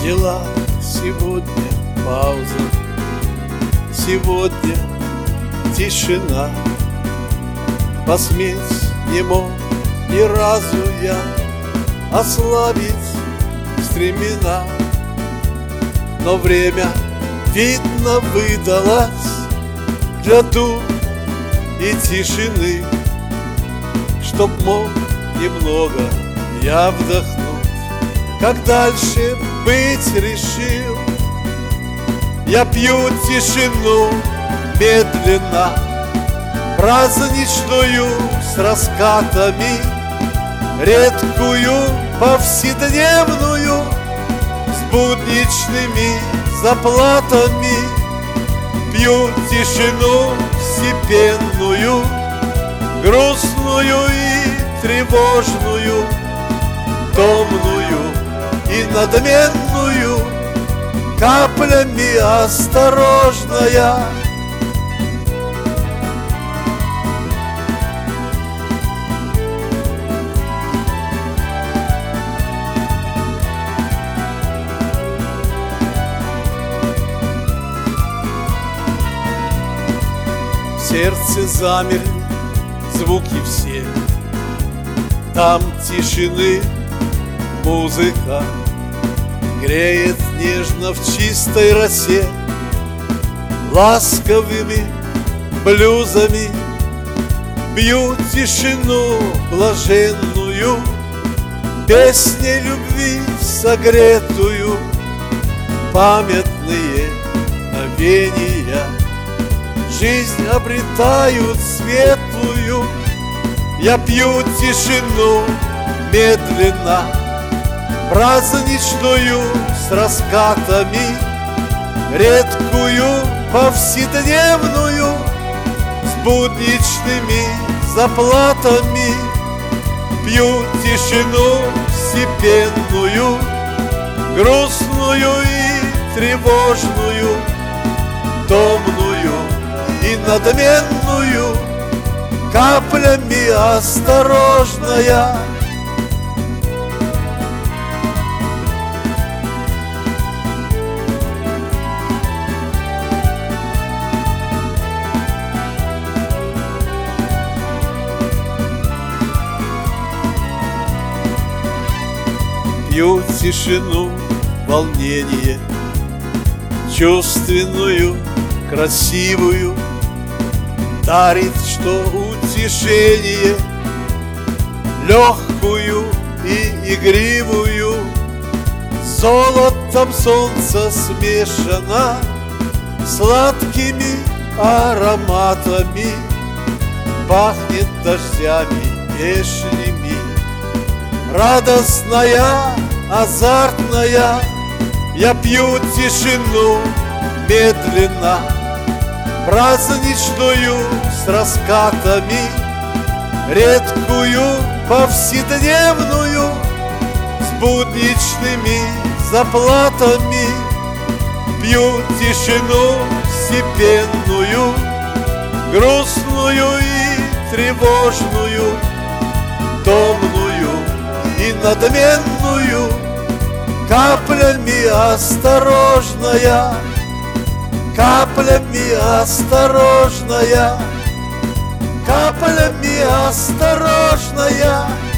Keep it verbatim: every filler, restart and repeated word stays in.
дела сегодня пауза, сегодня тишина. Посметь не мог ни разу я ослабить стремена, но время, видно, выдалось для дур и тишины, чтоб мог немного я вдохнуть. Как дальше быть решил, я пью тишину медленно, праздничную с раскатами, редкую повседневную с будничными заплатами. Пью тишину степенную, грустную и тревожную, томную и надменную, каплями осторожная. В сердце замерли звуки все, там тишины музыка греет нежно в чистой росе, ласковыми блюзами бью тишину блаженную, песней любви согретую, памятные мгновения жизнь обретают светлую. Я пью тишину медленно, праздничную с раскатами, редкую повседневную с будничными заплатами. Пью тишину степенную, грустную и тревожную, томную и надменную, каплями осторожная. Пью тишину, волнение, чувственную, красивую, дарит что утешение, легкую и игривую, с золотом солнца смешана, сладкими ароматами, пахнет дождями вешними. Радостная, азартная, я пью тишину медленно, праздничную с раскатами, редкую повседневную с будничными заплатами. Пью тишину степенную, грустную и тревожную, томную и надменную, каплями осторожная, каплями осторожная, каплями осторожная.